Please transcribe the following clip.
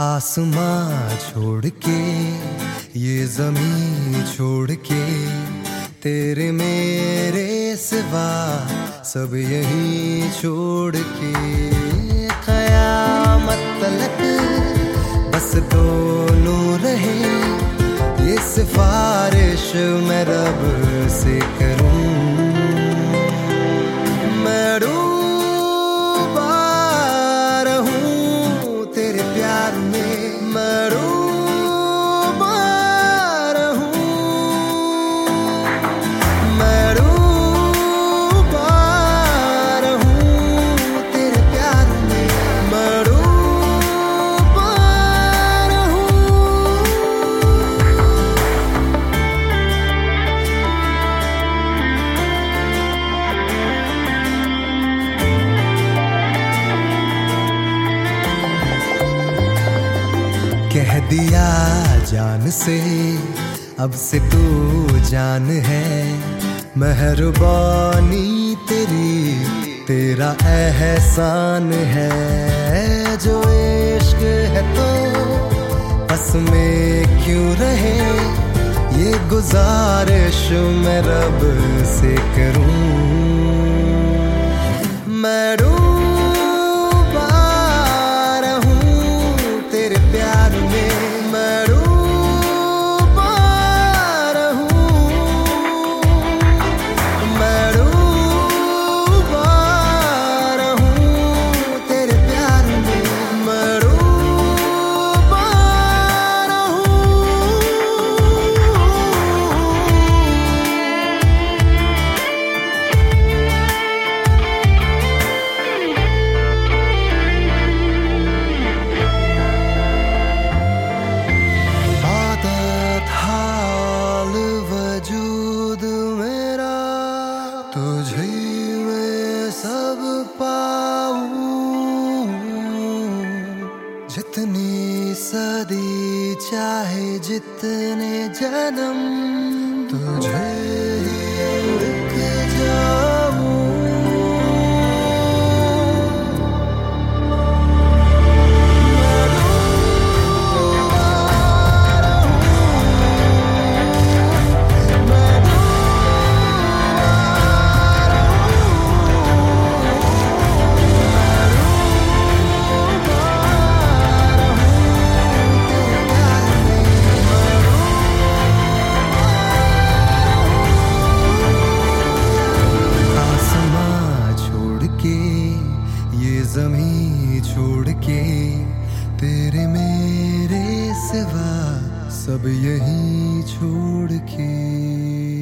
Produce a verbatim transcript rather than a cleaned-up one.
आसमां छोड़ के ये ज़मीं छोड़ के तेरे मेरे सिवा सब यहीं छोड़ के क़यामत तलक बस दोनों रहे ये सिफारिश मैं रब से करूं। मैं डूबा रहूं तेरे प्यार में, मैं डूबा रहूं, मैं डूबा रहूं तेरे प्यार में, मैं डूबा रहूं। कह दिया जान से अब से तू जान है, मेहरबानी तेरी तेरा एहसान है। जो इश्क है तो बस में क्यों रहे ये गुजारिश मैं रब से करूं। मैं डूबा रहूं तेरे प्यार में, मैं डूबा रहूं, मैं डूबा रहूं तेरे प्यार में, मैं डूबा रहूं। आदत हाल वजूद मेरा तुझे मैं सब पाऊं, जितनी सदी चाहे जितने जन्म तुझे ही लिख जाऊं। ये ज़मीं छोड़ के तेरे मेरे सिवा सब यहीं छोड़ के